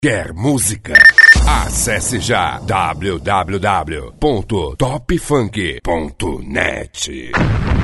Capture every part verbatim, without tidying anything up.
Quer música? Acesse já w w w ponto top funk ponto net.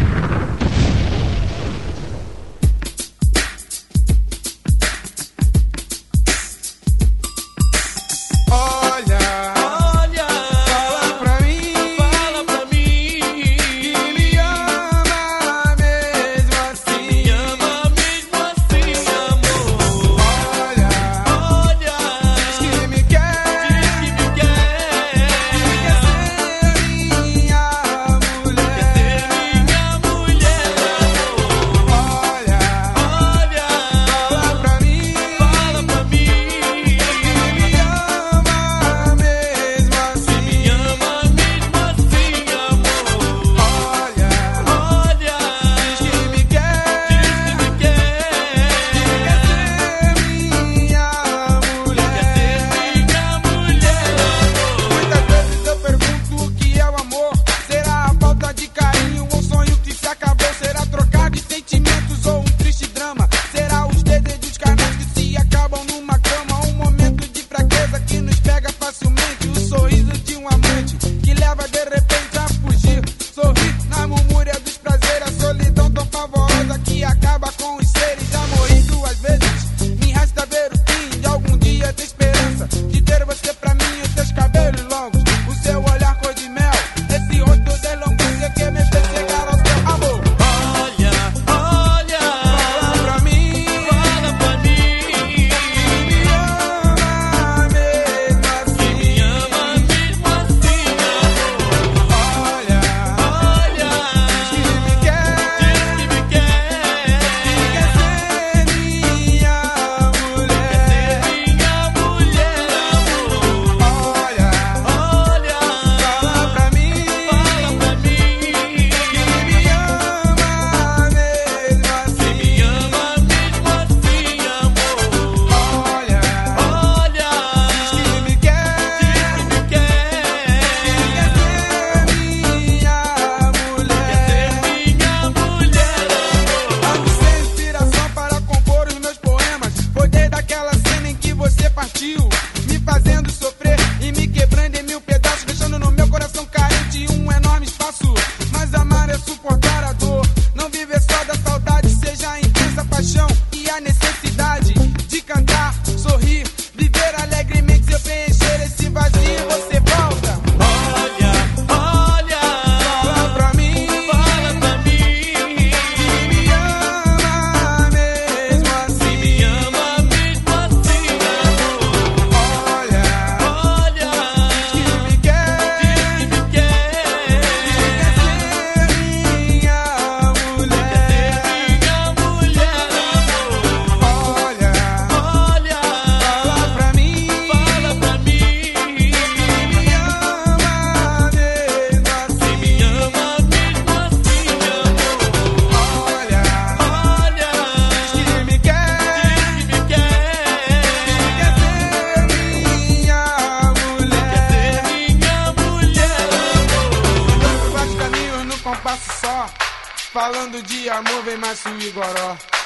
Me fazendo sofrer e me quebrando em mil pedaços, deixando no meu coração carente um enorme espaço. Mas amar é suportar a dor, não viver só da saudade, seja a intensa paixão e a necessidade de cantar, sorrir, viver alegremente. Se eu preencher esse vazio, você volta. Olha, olha, fala pra mim, fala pra mim, que me ama mesmo assim. Me ama mesmo assim, amor. Olha, Olha, que me quer, diz que me quer, quer ser minha mulher. minha mulher, amor. Olha, Olha, fala pra mim, fala pra mim, me ama mesmo assim. me ama mesmo assim, amor. Olha, Olha, que me quer, diz que me quer, quer ser minha mulher. minha mulher, amor. Dando vários caminhos no compasso só, falando de amor, vem mais o Igoró.